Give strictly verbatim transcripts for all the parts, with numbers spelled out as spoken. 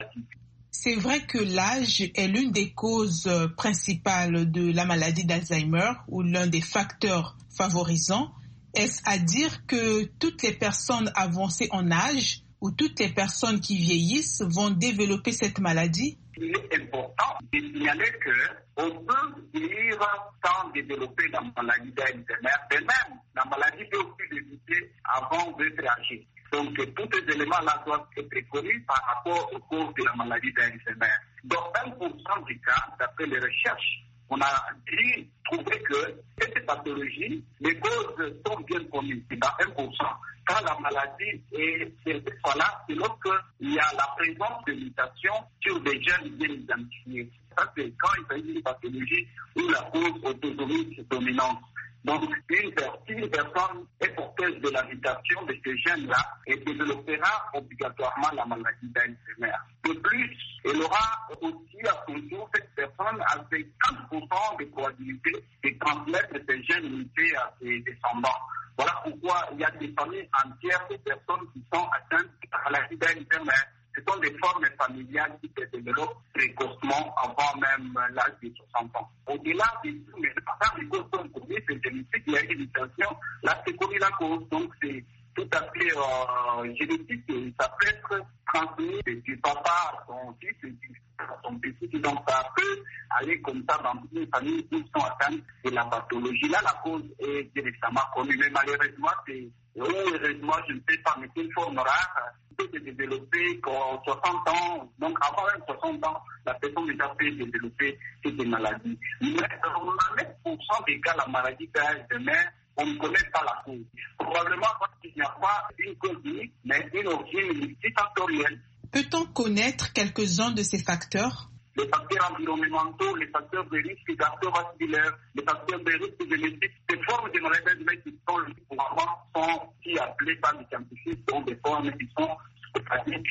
C'est vrai que l'âge est l'une des causes principales de la maladie d'Alzheimer ou l'un des facteurs favorisants. Est-ce à dire que toutes les personnes avancées en âge ou toutes les personnes qui vieillissent vont développer cette maladie? Il est important de signaler qu'on peut vieillir sans développer la maladie d'Alzheimer. De même, la maladie peut aussi débuter avant d'être âgé. Donc, tous ces éléments-là doivent être connus par rapport aux causes de la maladie d'Alzheimer. Dans un pour cent des cas, d'après les recherches, on a dû trouver que cette pathologie, les causes sont bien connues, c'est dans un pour cent. Quand la maladie est cette fois-là, c'est lorsqu'il y a la présence de mutations sur des gènes bien identifiés. Ça, c'est quand il s'agit d'une pathologie où la cause autosomique dominante. Donc, une, si une personne est porteuse de la mutation de ce gène-là, elle développera obligatoirement la maladie d'Alzheimer. De plus, elle aura aussi à son tour, cette personne a cinquante pour cent de probabilité de transmettre ces gènes mutés à ses descendants. Voilà pourquoi il y a des familles entières de personnes qui sont atteintes de la maladie d'Alzheimer. Ce sont des formes familiales qui se développent précocement avant même l'âge de soixante ans. Au-delà de tout, mais par les causes sont connues, c'est génétique, il y a une mutation, là c'est connu la cause, donc c'est tout à fait euh, génétique et ça peut être transmis du papa à son fils et à son petit, donc ça peut aller comme ça dans une famille qui sont atteintes de la pathologie. Là, la cause est bien récemment connue, mais malheureusement, c'est, ou heureusement, je ne sais pas, mais c'est une forme rare. Se développer qu'en soixante ans, donc avant même soixante ans, la personne déjà peut développer ces maladies. Mais dans neuf pour cent des cas, la maladie d'Alzheimer, on ne connaît pas la cause. Probablement parce qu'il n'y a pas une cause unique, mais une origine multifactorielle. Peut-on connaître quelques-uns de ces facteurs? Les facteurs environnementaux, les facteurs de risque cardiovasculaire, les facteurs de risque génétique, ces formes de maladies d'Alzheimer qui sont le plus couramment sont qui appelées par les scientifiques sont des formes qui sont spécifiques.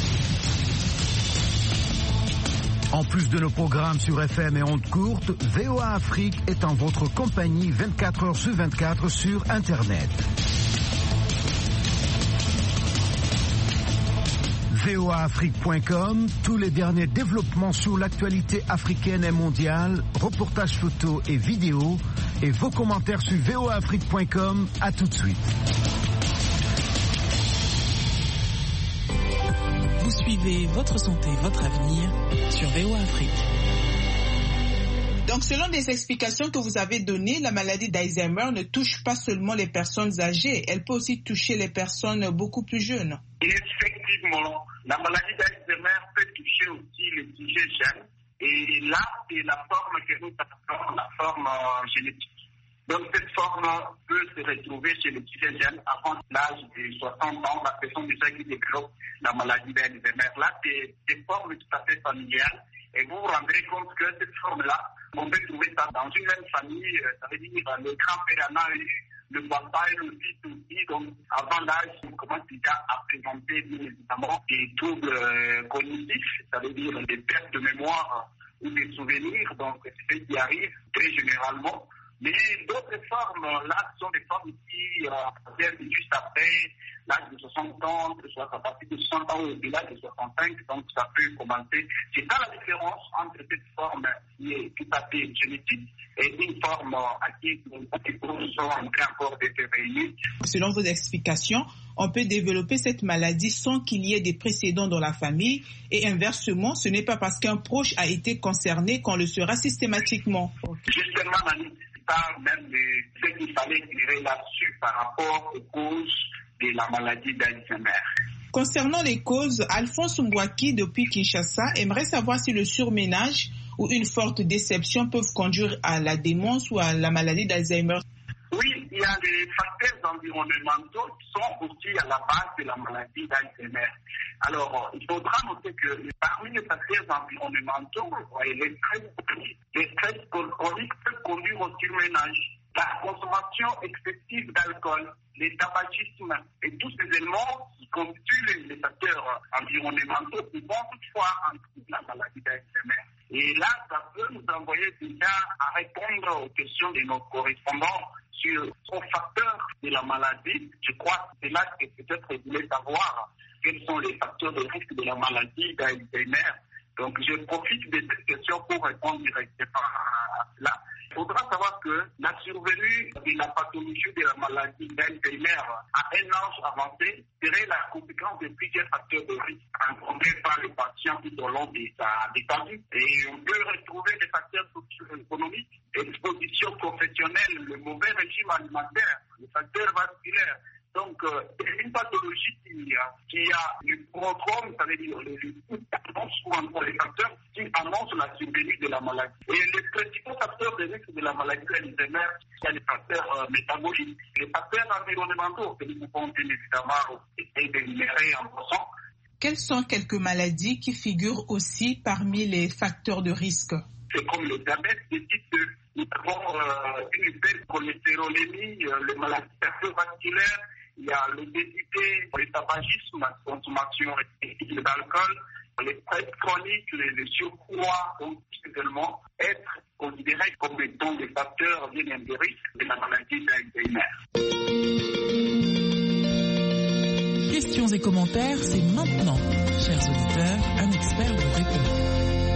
En plus de nos programmes sur F M et ondes courtes, V O A Afrique est en votre compagnie vingt-quatre heures sur vingt-quatre sur Internet. V O A Afrique point com, tous les derniers développements sur l'actualité africaine et mondiale, reportages photos et vidéos, et vos commentaires sur V O A Afrique point com. À tout de suite. Vous suivez Votre Santé, Votre Avenir sur V O A Afrique. Donc, selon des explications que vous avez données, la maladie d'Alzheimer ne touche pas seulement les personnes âgées, elle peut aussi toucher les personnes beaucoup plus jeunes. Effectivement, la maladie d'Alzheimer peut toucher aussi les sujets jeunes. Et là, c'est la forme que nous appelons la forme euh, génétique. Donc, cette forme peut se retrouver chez les sujets jeunes avant l'âge de soixante ans, la personne déjà qui développe la maladie d'Alzheimer. Là, c'est des formes tout à fait familiales. Et vous vous rendrez compte que cette forme-là, on peut trouver ça dans une même famille. Ça veut dire le grand-père en a eu, le papa et le fils aussi. Donc, avant l'âge, on commence déjà à présenter, bien évidemment, des troubles euh, cognitifs. Ça veut dire des pertes de mémoire ou des souvenirs. Donc, c'est ce qui arrive très généralement. Mais d'autres formes, là, sont des formes qui euh, viennent juste après l'âge de soixante ans, soit à partir de soixante ans ou au-delà de soixante-cinq, donc ça peut commencer. C'est ça la différence entre cette forme qui est tout à fait génétique et une forme à qui les causes sont en train encore d'être réunies. Selon vos explications, on peut développer cette maladie sans qu'il y ait des précédents dans la famille et inversement, ce n'est pas parce qu'un proche a été concerné qu'on le sera systématiquement. Justement, Manu, par même de ce qu'il fallait éclairer là-dessus par rapport aux causes de la maladie d'Alzheimer. Concernant les causes, Alphonse Mbouaki, depuis Kinshasa, aimerait savoir si le surménage ou une forte déception peuvent conduire à la démence ou à la maladie d'Alzheimer. Oui, il y a des facteurs environnementaux qui sont aussi à la base de la maladie d'Alzheimer. Alors, il faudra noter que parmi les facteurs environnementaux, les stress, les stress chroniques peuvent conduire au surménage. La consommation excessive d'alcool, le tabagisme et tous ces éléments qui constituent les, les facteurs environnementaux qui vont toutefois entraîner la maladie d'Alzheimer. Et là, ça peut nous envoyer déjà à répondre aux questions de nos correspondants sur les facteurs de la maladie. Je crois que c'est là que peut-être vous voulez savoir. quels sont les facteurs de risque de la maladie d'Alzheimer. Donc, je profite de cette question pour répondre directement à cela. Il faudra savoir que la survenue de la pathologie de la maladie d'Alzheimer à un âge avancé serait la conséquence de plusieurs facteurs de risque rencontrés par les patients tout au long de sa vie. Et on peut retrouver des facteurs socio-économiques, exposition professionnelle, le mauvais régime alimentaire, les facteurs vasculaires. Donc, euh, c'est une pathologie qui, qui a le prodrome, ça veut dire les annonces ou encore les facteurs qui annoncent la survenue de la maladie. Et les principaux facteurs de risque de la maladie d'Alzheimer, c'est les facteurs euh, métaboliques, les facteurs environnementaux que nous pouvons bien évidemment essayer d'énumérer en passant. Quelles sont quelques maladies qui figurent aussi parmi les facteurs de risque? C'est comme le diabète de type deux. Nous avons euh, une belle cholestérolémie, euh, les maladies cardiovasculaires. Il y a l'obésité, le tabagisme, la consommation excessive d'alcool, les stress chroniques, le, le surpoids, donc également être considérés comme étant des facteurs bien de risque de la maladie d'Alzheimer. Questions et commentaires, c'est maintenant. Chers auditeurs, un expert vous répond.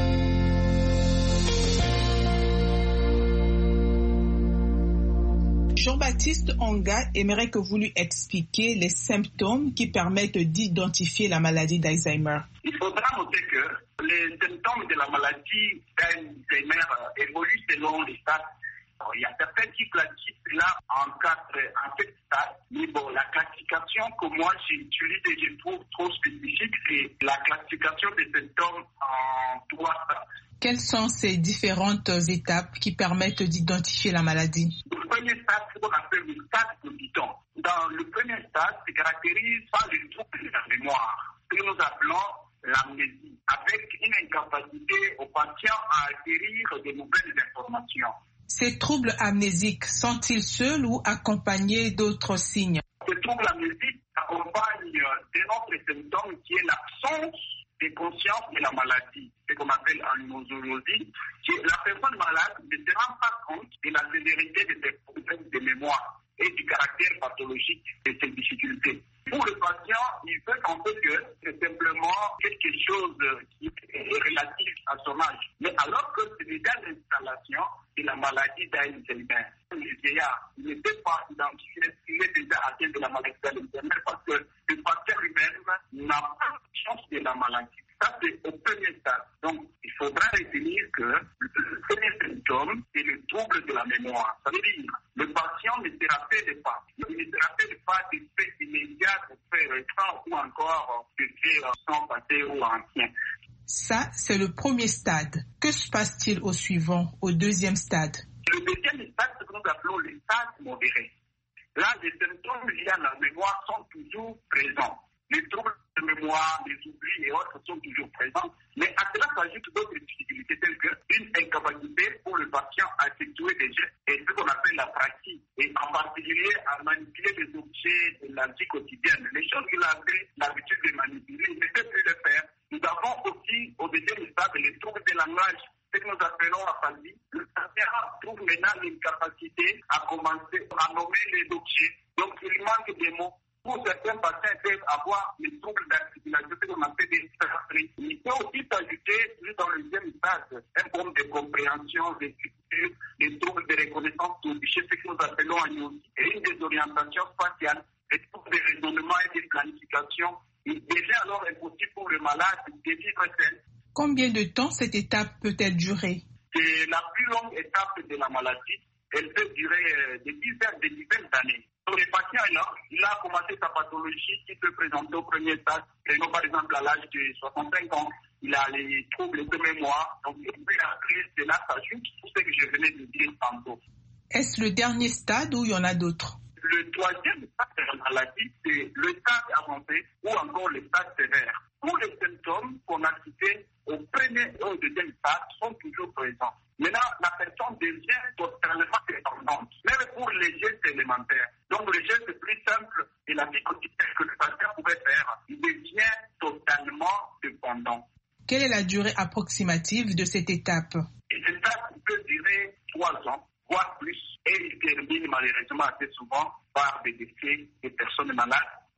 Jean-Baptiste Onga aimerait que vous lui expliquiez les symptômes qui permettent d'identifier la maladie d'Alzheimer. Il faudra noter que les symptômes de la maladie d'Alzheimer évoluent selon les stades. Il y a certains qui classifient cela en quatre, en sept stades. Mais bon, la classification que moi j'utilise et je trouve trop spécifique, c'est la classification des symptômes en trois stades. Quelles sont ces différentes étapes qui permettent d'identifier la maladie? Le premier stade, c'est ce qu'on appelle le stade de Guiton. Dans le premier stade, se caractérise par le trouble de la mémoire, que nous appelons l'amnésie, avec une incapacité au patient à acquérir de nouvelles informations. Ces troubles amnésiques sont-ils seuls ou accompagnés d'autres signes? Ces troubles amnésiques accompagnent de notre symptôme qui est l'absence de conscience de la maladie, ce qu'on appelle en nosologie, qui la personne malade ne se rend pas compte de la sévérité de ses problèmes de mémoire et du caractère pathologique de ses difficultés. Pour le patient, il peut penser que c'est simplement quelque chose qui est relatif à son âge. Mais alors que c'est déjà l'installation de la maladie d'Alzheimer. Le vieillard ne peut pas identifier s'il est déjà atteint de la maladie d'Alzheimer parce que le patient lui-même n'a pas chance de la maladie. Ça, c'est au premier stade. Donc, il faudra retenir que le premier symptôme, c'est le trouble de la mémoire. Ça veut dire le patient ne se rappelle pas. Il ne se rappelle pas des faits immédiats, des faits récents ou encore des faits sans passé ou anciens. Ça, c'est le premier stade. Que se passe-t-il au suivant, au deuxième stade? Le deuxième stade, c'est ce que nous appelons le stade modéré. Là, les symptômes liés à la mémoire sont toujours présents. Les troubles de mémoire, les oublis et autres sont toujours présents. Mais à cela s'ajoutent d'autres difficultés telles qu'une incapacité pour le patient à effectuer des gestes et ce qu'on appelle la pratique. Et en particulier à manipuler les objets de la vie quotidienne. Les choses qu'il avait l'habitude de manipuler, il ne peut plus le faire. Nous avons aussi, au deuxième stade, les troubles de langage, ce que nous appelons aphasie. Le patient trouve maintenant l'incapacité à commencer à nommer les objets. Donc, il manque des mots. Pour certains patients peuvent avoir des troubles d'articulation, ce qu'on appelle des dysphasie. Il peut aussi s'ajouter, dans le deuxième stade, un problème de compréhension, d'écriture, des troubles de reconnaissance au guichet, ce que nous appelons agnosie, et une désorientation spatiale, des troubles de raisonnement et de planification. Il devient alors impossible pour le malade de vivre seul. Combien de temps cette étape peut-elle durer? C'est la plus longue étape de la maladie. Elle peut durer des dizaines, des dizaines d'années. Donc, le patient est là, il a commencé sa pathologie qui peut présenter au premier stade. Prenons par exemple à l'âge de soixante-cinq ans, il a les troubles de mémoire. Donc, il peut après cela s'ajoute tout ce que je venais de dire tantôt. Est-ce le dernier stade ou il y en a d'autres? Le troisième stade de la maladie, c'est le stade avancé ou encore le stade sévère. Tous les symptômes qu'on a cités au premier et au deuxième stade sont toujours présents. Maintenant, la personne devient totalement dépendante, même pour les gestes élémentaires. Donc, le geste plus simple de la vie quotidienne que le patient pouvait faire, il devient totalement dépendant. Quelle est la durée approximative de cette étape? Et cette étape peut durer trois ans, voire plus, et il termine malheureusement assez souvent par des décès des personnes malades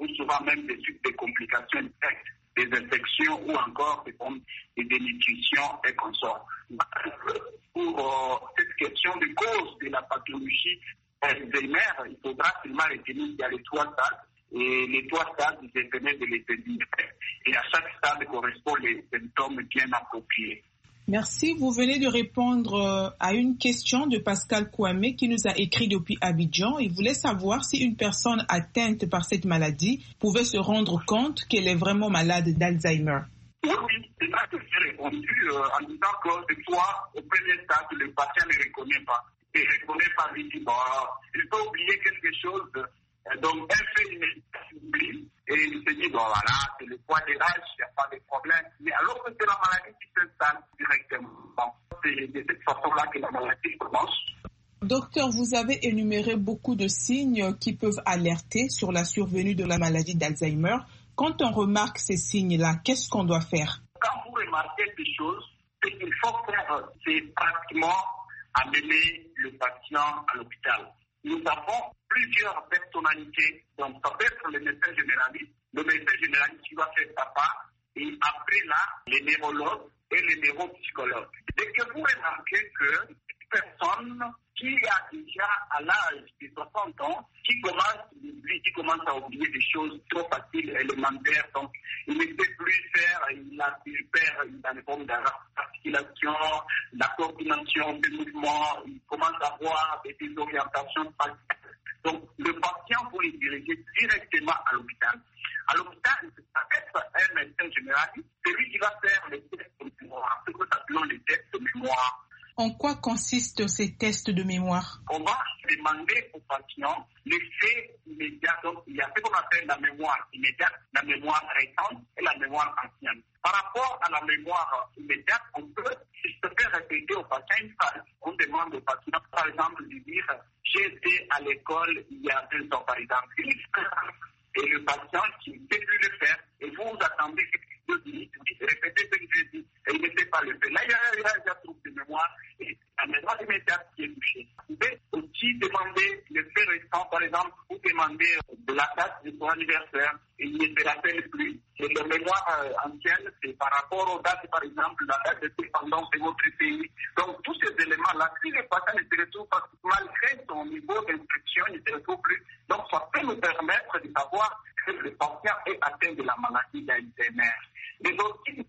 ou souvent même des suites des complications directes, des infections ou encore des, des dénutritions et consorts. Pour euh, cette question de cause de la pathologie Alzheimer, il faudra seulement retenir qu'il y a les trois stades. Et les trois stades, ils permettent de les définir. Et à chaque stade correspond les symptômes bien appropriés. Merci. Vous venez de répondre à une question de Pascal Kouamé qui nous a écrit depuis Abidjan. Il voulait savoir si une personne atteinte par cette maladie pouvait se rendre compte qu'elle est vraiment malade d'Alzheimer. Oui, oui, c'est là que j'ai répondu euh, en disant que des fois, au premier stade, le patient ne reconnaît pas. Il ne reconnaît pas, il dit, bon, il peut oublier quelque chose. Donc, un fait immédiat s'oublie et il se dit, bon, voilà, c'est le poids de l'âge, il n'y a pas de problème. Mais alors que c'est la maladie qui s'installe directement. C'est de cette façon-là que la maladie commence. Docteur, vous avez énuméré beaucoup de signes qui peuvent alerter sur la survenue de la maladie d'Alzheimer. Quand on remarque ces signes-là, qu'est-ce qu'on doit faire? Quand vous remarquez ces choses, ce qu'il faut faire, c'est pratiquement amener le patient à l'hôpital. Nous avons plusieurs personnalités, donc ça peut être le médecin généraliste, le médecin généraliste qui va faire sa part, et après là, les neurologues et les neuropsychologues. Dès que vous remarquez que une personne qui a déjà à l'âge de soixante ans, qui commence, qui commence à oublier des choses trop faciles, élémentaires, donc il ne sait plus faire, il a il perd dans les formes d'articulation, la coordination des mouvements, il commence à avoir des désorientations faciales. Donc le patient, vous le diriger directement à l'hôpital. À l'hôpital, ça peut être un médecin généraliste, c'est lui qui va faire les tests de mémoire, ce que nous appelons les tests de mémoire. En quoi consistent ces tests de mémoire? On va demander aux patients l'effet immédiat. Donc, il y a ce qu'on appelle la mémoire immédiate, la mémoire récente et la mémoire ancienne. Par rapport à la mémoire immédiate, on peut se faire répéter au patient une phrase. On demande au patient, par exemple, de dire « j'ai été à l'école il y a deux ans, par exemple ». Et le patient qui ne sait plus le faire, et vous attendez deux minutes, vous répétez ce que je dis, et il ne sait pas le faire. Là, il y a, il y a, il y a trop de mémoire, et la mémoire immédiate qui est touchée. Vous pouvez aussi demander le fait récent, par exemple, vous demandez de la date de son anniversaire, et il ne se rappelle plus. Et la mémoire euh, ancienne, c'est par rapport aux dates, par exemple, la date de dépendance de votre pays. Donc, tous ces éléments-là, si le patient ne se retrouve pas, malgré son niveau d'instruction, il ne se retrouve plus. Donc, ça peut nous permettre de savoir que le patient est atteint de la maladie d'Alzheimer. Mais aussi,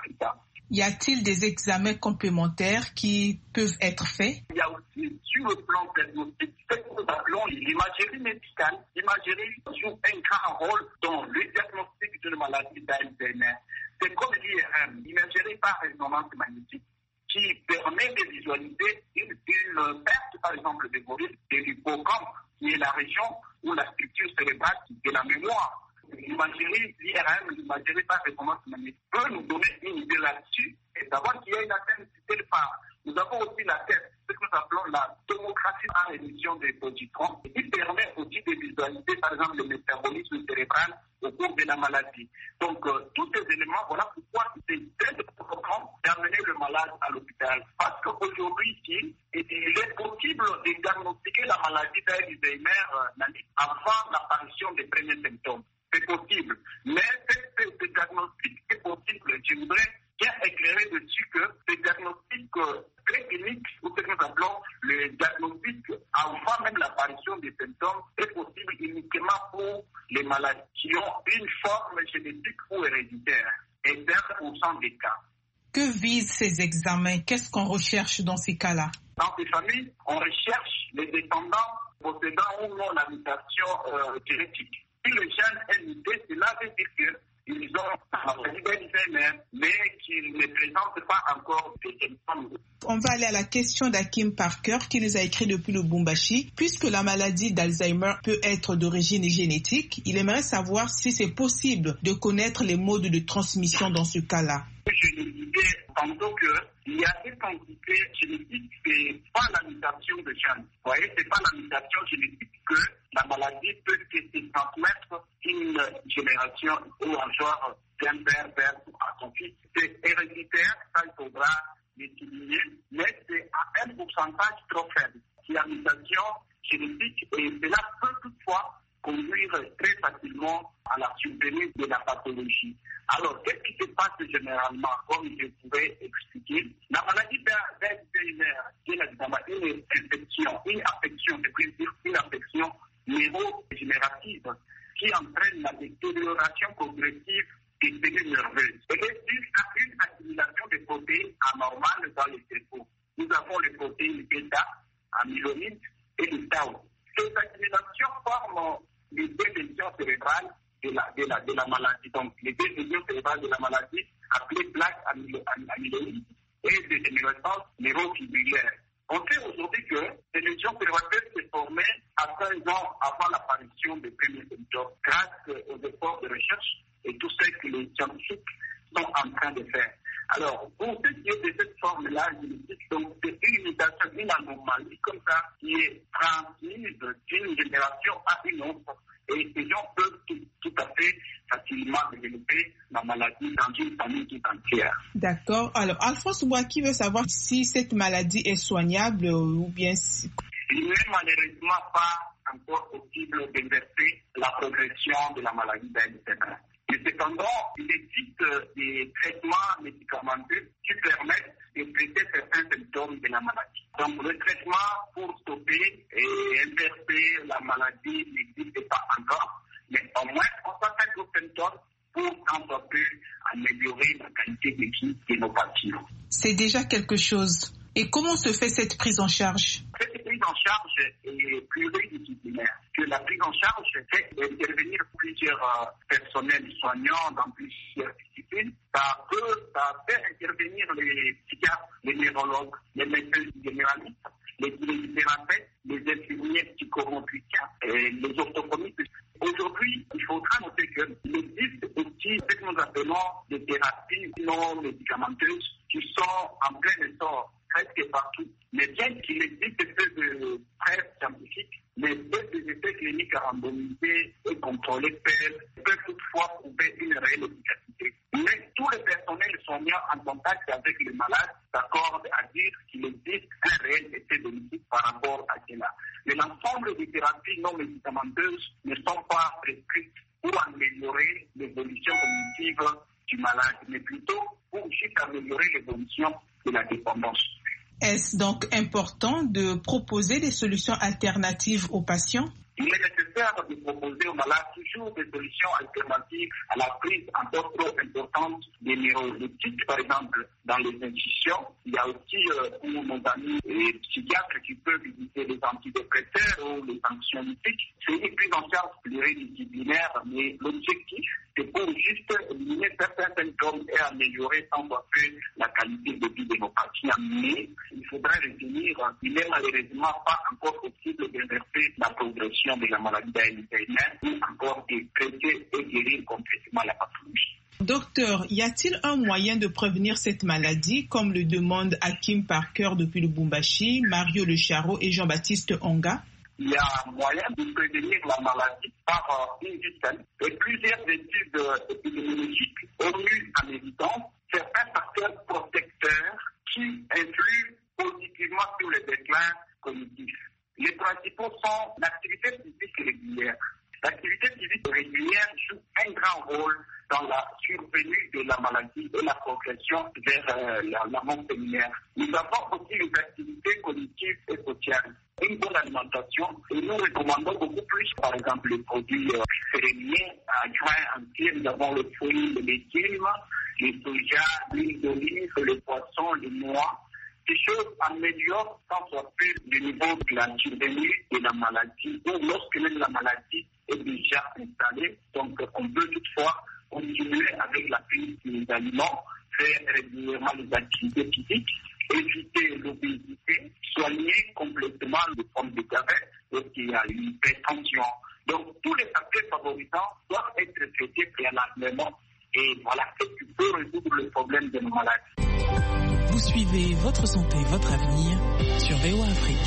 y a-t-il des examens complémentaires qui peuvent être faits? Il y a aussi, sur le plan diagnostique, ce que nous appelons l'imagerie médicale. L'imagerie joue un grand rôle dans le diagnostic d'une maladie d'Alzheimer. C'est comme l'I R M, l'imagerie par résonance magnétique, qui permet de visualiser une, une perte, par exemple, des molécules de l'hippocampe, qui est la région où la structure cérébrale de la mémoire. L'imagerie, l'I R M, l'imagerie par résonance magnétique, peut nous donner une idée là-dessus et savoir qu'il y a une atteinte quelque part. Nous avons aussi la tête, ce que nous appelons la tomographie en émission des positrons, qui permet aussi de visualiser, par exemple, le métabolisme cérébral au cours de la maladie. Donc, euh, tous ces éléments, voilà pourquoi c'est très important d'amener le malade à l'hôpital. Parce qu'aujourd'hui, il est possible de diagnostiquer la maladie d'Alzheimer euh, avant l'apparition des premiers symptômes. C'est possible. Mais ce, ce diagnostic est possible. Je voudrais bien éclairer dessus que ce diagnostic euh, très clinique, ou ce que nous appelons le diagnostic avant même l'apparition des symptômes, est possible uniquement pour les maladies qui ont une forme génétique ou héréditaire, et vingt pour cent des cas. Que visent ces examens? Qu'est-ce qu'on recherche dans ces cas-là? Dans ces familles, on recherche les descendants possédant ou non la mutation euh, génétique. Si le gène est muté, cela veut dire qu'ils ont la maladie d'Alzheimer, mais qu'ils ne présentent pas encore de symptômes. On va aller à la question d'Hakim Parker qui nous a écrit depuis le Lubumbashi. Puisque la maladie d'Alzheimer peut être d'origine génétique, il aimerait savoir si c'est possible de connaître les modes de transmission dans ce cas-là. Je le disais tantôt qu'il y a une quantité génétique, c'est pas la mutation de gène. Vous voyez, c'est pas la mutation génétique que la maladie peut se transmettre une génération ou un genre d'un père vers à son fils. C'est héréditaire, ça il faudra l'étudier, mais c'est à un pourcentage trop faible. C'est la mutation génétique et cela peut toutefois conduire très facilement à la survenue de la pathologie. Alors, qu'est-ce qui se passe généralement, comme je pourrais expliquer? La maladie d'Alzheimer, c'est évidemment une infection, une affection, c'est-à-dire une affection neurodégénérative qui entraîne la détérioration progressive des cellules nerveuses. Elle est due à une accumulation de protéines anormales dans le cerveau. Nous avons les protéines bêta, amyloïdes et le tau. Ces accumulations forment les deux lésions cérébrales de la, de la, de la maladie. Donc, les deux lésions cérébrales de la maladie appelées plaques amyloïdes et dégénérescence neurofibrillère. On sait aujourd'hui que ces lésions cérébrales peuvent se former à quinze ans avant l'apparition des premiers symptômes grâce aux efforts de recherche et tout ce que les scientifiques sont en train de faire. Alors, pour ce qui est de cette forme-là génétique, donc c'est une mutation, une anomalie comme ça qui est transmise d'une génération à une autre. Et ces gens peuvent tout, tout à fait facilement développer la maladie dans une famille tout entière. D'accord. Alors, Alphonse Bouaki veut savoir si cette maladie est soignable ou bien si... Il n'est malheureusement pas encore possible d'inverser la progression de la maladie d'Alzheimer. Mais cependant, il existe des traitements médicamenteux qui permettent de traiter certains symptômes de la maladie. Donc, le traitement pour stopper et inverser la maladie n'existe pas encore, mais au moins, on s'attaque aux symptômes pour qu'on soit pu améliorer la qualité de vie de nos patients. C'est déjà quelque chose. Et comment se fait cette prise en charge? Cette prise en charge est pluridisciplinaire. Que la prise en charge fait intervenir plusieurs euh, personnels soignants dans plusieurs disciplines. Ça peut, ça fait intervenir les psychiatres, les neurologues, les médecins généralistes, les kinésithérapeutes, les infirmiers psychomotriciens et les orthophonistes. Aujourd'hui, il faudra noter qu'il existe aussi ce que nous appelons des thérapies non médicamenteuses qui sont en plein essor presque partout. Mais bien qu'il existe peu de preuves scientifiques, les tests des essais cliniques randomisés et contrôlés peuvent, peuvent toutefois prouver une réelle efficacité. Mais tous les personnels soignants en contact avec les malades s'accordent à dire qu'il existe un réel effet bénéfique par rapport à cela. Mais l'ensemble des thérapies non médicamenteuses ne sont pas prescrites pour améliorer l'évolution cognitive du malade, mais plutôt pour juste améliorer l'évolution de la dépendance. Est-ce donc important de proposer des solutions alternatives aux patients? Il est nécessaire de proposer aux malades toujours des solutions alternatives à la prise encore trop importante des neuroleptiques, par exemple dans les institutions. Il y a aussi euh, pour nos amis et psychiatres qui peuvent utiliser les antidépresseurs ou les anxiolytiques. C'est une prise en charge pluridisciplinaire, mais l'objectif, c'est pour juste éliminer certains symptômes et améliorer sans doute la qualité de vie de nos patients. Mais il faudra retenir qu'il n'est malheureusement pas encore possible d'inverser la progression de la maladie d'Alzheimer ou encore de traiter et guérir complètement la pathologie. Docteur, y a-t-il un moyen de prévenir cette maladie, comme le demandent Hakim Parker depuis le Lubumbashi, Mario Le Charo et Jean-Baptiste Onga? Il y a moyen de prévenir la maladie par une vitale et plusieurs études épidémiologiques ont eu en évidence certains facteurs protecteurs qui influent positivement sur le déclin cognitif. Les principaux sont l'activité physique régulière. L'activité physique régulière joue un grand rôle dans la survenue de la maladie et la progression vers euh, la, la mort séminaire. Nous avons aussi les activités cognitives et sociales. Une bonne alimentation, et nous recommandons beaucoup plus, par exemple, les produits euh, céréaliers, à grains entiers. Nous avons les fruits, les légumes, les soja, l'huile d'olive, les poissons, les noix. Ces choses améliorent sans soit peu le niveau de la survenue de la maladie ou lorsque même la maladie est déjà installée. Donc, on peut toutefois continuer avec la prise des aliments, faire régulièrement les activités physiques, éviter l'obésité, soigner complètement les formes de diabète lorsqu'il y a une hypertension. Donc, tous les facteurs favorisants doivent être traités préalablement. Et voilà ce qui peut résoudre le problème de nos maladies. Vous suivez Votre Santé, Votre Avenir sur V O A Afrique.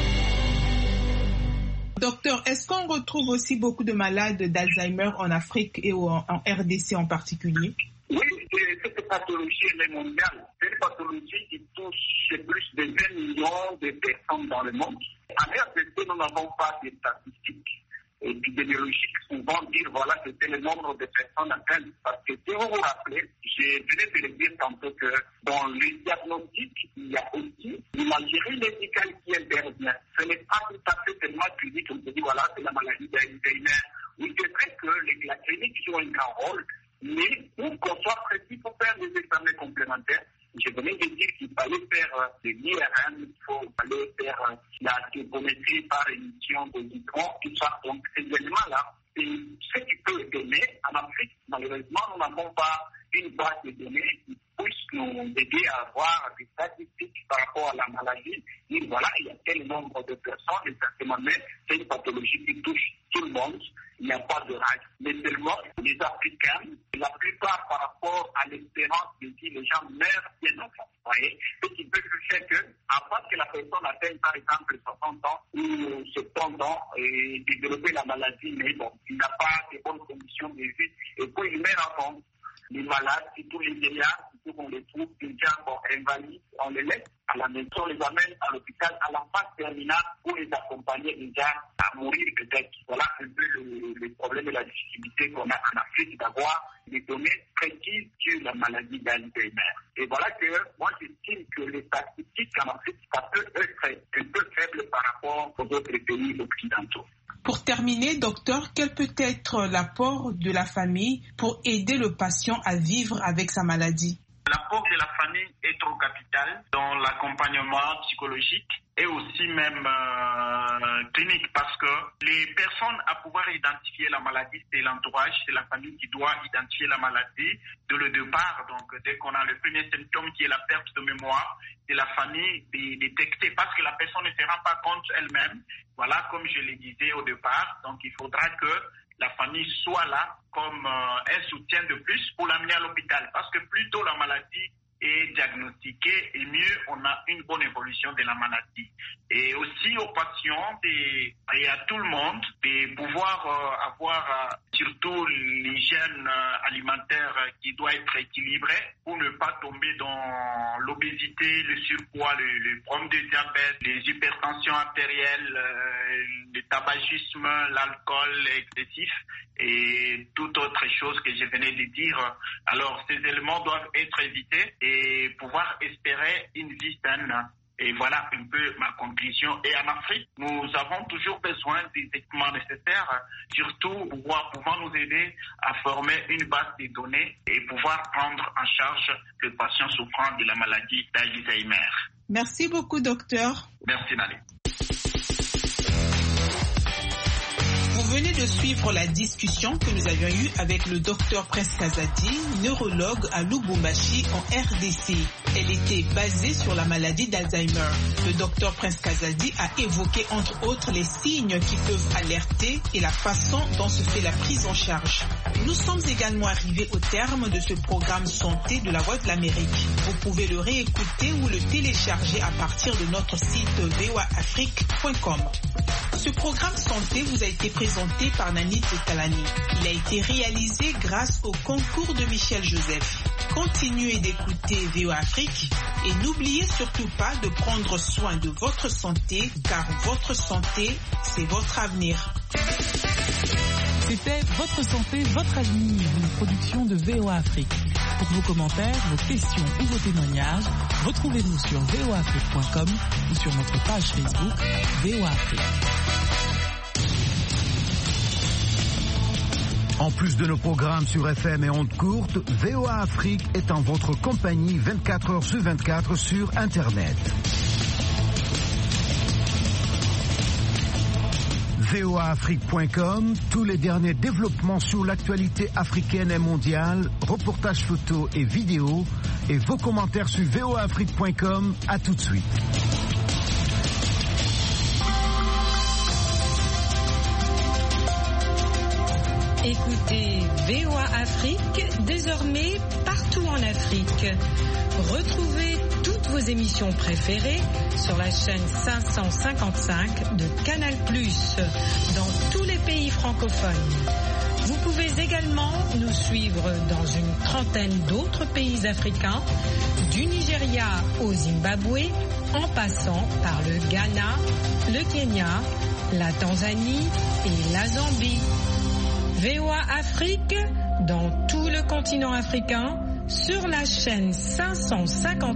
Docteur, est-ce qu'on retrouve aussi beaucoup de malades d'Alzheimer en Afrique et en R D C en particulier? Oui, cette pathologie elle est mondiale. C'est une pathologie qui touche plus de vingt millions de personnes dans le monde. En R D C, nous n'avons pas de statistiques. épidémiologiques, souvent dire voilà, c'était le nombre de personnes atteintes. Parce que si vous vous rappelez, je venais de le dire tantôt que dans le diagnostic, il y a aussi l'imagerie médicale qui intervient. Ce n'est pas tout à fait tellement clinique, on se dit voilà, c'est la maladie d'Alzheimer. Oui, c'est vrai que les, la clinique joue un grand rôle, mais pour qu'on soit précis, il faut faire des examens complémentaires. Je venais de dire qu'il fallait faire euh, de l'I R M, il faut, fallait faire euh, la turbométrie par émission de microns, tout ça. Donc, ces éléments-là, c'est ce qui peut donner. En Afrique, malheureusement, nous n'avons pas une base de données qui puisse nous aider à avoir des statistiques par rapport à la maladie. Et voilà, il y a tel nombre de personnes, exactement, mais c'est une pathologie qui touche tout le monde. Il n'y a pas de règle. Mais seulement les Africains, la plupart par rapport à l'espérance de vie, les gens meurent bien enfants. Vous voyez, ce qui peut faire que, avant que la personne atteigne par exemple soixante ans ou soixante-dix ans et développer la maladie, mais bon, il n'a pas de bonnes conditions de vie, et puis il meurt avant. Les malades, tous les vieillards, surtout qu'on les trouve déjà bon, invalides, on les laisse à la maison, on les amène à l'hôpital à la phase terminale pour les accompagner déjà à mourir peut-être. Voilà un peu le, le problème et la difficulté qu'on a en Afrique d'avoir des données précises sur la maladie d'Alzheimer. Et voilà que moi j'estime que les statistiques en Afrique, ça peut être un peu faible par rapport aux autres pays occidentaux. Pour terminer, docteur, quel peut être l'apport de la famille pour aider le patient à vivre avec sa maladie? L'apport de la famille est trop capital dans l'accompagnement psychologique et aussi même euh, clinique, parce que les personnes à pouvoir identifier la maladie, c'est l'entourage, c'est la famille qui doit identifier la maladie de le départ. Donc dès qu'on a le premier symptôme qui est la perte de mémoire, c'est la famille de détecter, parce que la personne ne se rend pas compte elle-même. Voilà, comme je le disais au départ, donc il faudra que la famille soit là comme euh, un soutien de plus pour l'amener à l'hôpital, parce que plus tôt la maladie est diagnostiquée, et mieux on a une bonne évolution de la maladie. Et aussi aux patients et, et à tout le monde de pouvoir euh, avoir euh, surtout l'hygiène euh, alimentaire qui doit être équilibrée pour ne pas tomber dans l'obésité, le surpoids, le, le problème de diabète, les hypertensions artérielles, euh, le tabagisme, l'alcool excessif et toute autre chose que je venais de dire. Alors ces éléments doivent être évités et pouvoir espérer une vie saine. Et voilà un peu ma conclusion. Et en Afrique, nous avons toujours besoin des équipements nécessaires, surtout pouvoir, pouvant nous aider à former une base de données et pouvoir prendre en charge le patient souffrant de la maladie d'Alzheimer. Merci beaucoup, docteur. Merci, Nali. Vous venez de suivre la discussion que nous avions eue avec le docteur Prince Kazadi, neurologue à Lubumbashi en R D C. Elle était basée sur la maladie d'Alzheimer. Le docteur Prince Kazadi a évoqué entre autres les signes qui peuvent alerter et la façon dont se fait la prise en charge. Nous sommes également arrivés au terme de ce programme santé de la Voix de l'Amérique. Vous pouvez le réécouter ou le télécharger à partir de notre site v o a afrique point com. Ce programme santé vous a été présenté par Nanit Talani. Il a été réalisé grâce au concours de Michel Joseph. Continuez d'écouter V O A Afrique et n'oubliez surtout pas de prendre soin de votre santé, car votre santé, c'est votre avenir. C'était Votre santé, votre avenir, une production de V O A Afrique. Pour vos commentaires, vos questions ou vos témoignages, retrouvez-nous sur v o a afrique point com ou sur notre page Facebook V O A Afrique. En plus de nos programmes sur F M et ondes courtes, V O A Afrique est en votre compagnie vingt-quatre heures sur vingt-quatre sur Internet. v o a afrique point com, tous les derniers développements sur l'actualité africaine et mondiale, reportages photos et vidéos, et vos commentaires sur v o a afrique point com. À tout de suite. Écoutez V O A Afrique, désormais partout en Afrique. Retrouvez toutes vos émissions préférées sur la chaîne cinq cent cinquante-cinq de Canal plus, dans tous les pays francophones. Vous pouvez également nous suivre dans une trentaine d'autres pays africains, du Nigeria au Zimbabwe, en passant par le Ghana, le Kenya, la Tanzanie et la Zambie. V O A Afrique dans tout le continent africain sur la chaîne cinq cent cinquante.